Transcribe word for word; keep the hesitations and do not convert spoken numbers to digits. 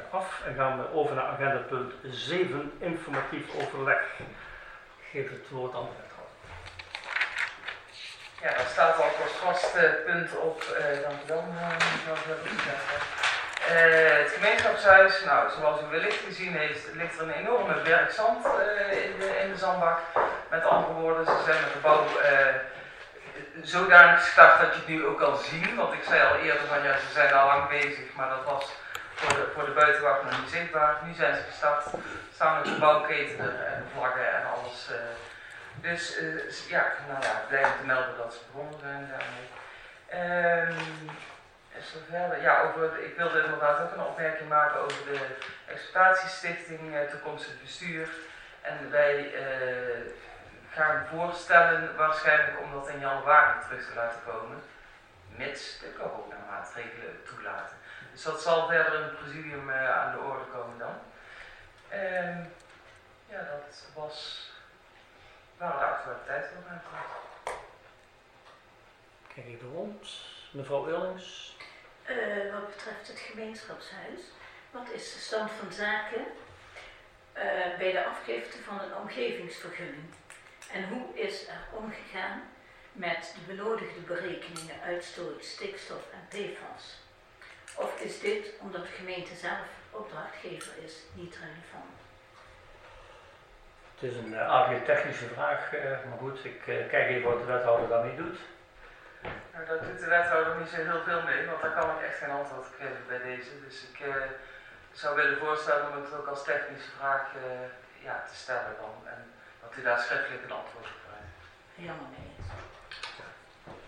af en gaan we over naar agenda punt zeven, informatief overleg. Ik geef het woord aan de wethouder. Ja, daar staat al als vast uh, punt op, uh, dank u wel, mevrouw uh, het gemeenschapshuis. Nou, zoals u wellicht gezien heeft, ligt er een enorme berg zand uh, in, de, in de zandbak. Met andere woorden, ze zijn met de bouw uh, zodanig gestart dat je het nu ook kan zien. Want ik zei al eerder van ja, ze zijn al lang bezig, maar dat was voor de, voor de buitenwacht nog niet zichtbaar. Nu zijn ze gestart, staan met de bouwketen en vlaggen en alles. Uh, dus uh, ja, nou ja, blij om te melden dat ze begonnen zijn daarmee. Um, Zo verder. Ja, over, ik wilde inderdaad ook een opmerking maken over de exploitatiestichting, uh, toekomstig bestuur. En wij uh, gaan voorstellen waarschijnlijk om dat in januari terug te laten komen, mits de coronamaatregelen toelaten. Dus dat zal verder in het presidium uh, aan de orde komen dan. Uh, ja, dat was, waren de actualiteiten nog eigenlijk. Kijk even rond. Mevrouw Eurlings. Uh, wat betreft het gemeenschapshuis, wat is de stand van zaken uh, bij de afgifte van een omgevingsvergunning? En hoe is er omgegaan met de benodigde berekeningen uitstoot, stikstof en P F A S? Of is dit, omdat de gemeente zelf opdrachtgever is, niet relevant? Het is een uh, aardige technische vraag, uh, maar goed, ik uh, kijk even wat de wethouder daarmee doet. Nou, daar doet de wethouder niet zo heel veel mee, want daar kan ik echt geen antwoord op geven bij deze. Dus ik uh, zou willen voorstellen om het ook als technische vraag uh, ja, te stellen dan. En dat u daar schriftelijk een antwoord op krijgt. Helemaal mee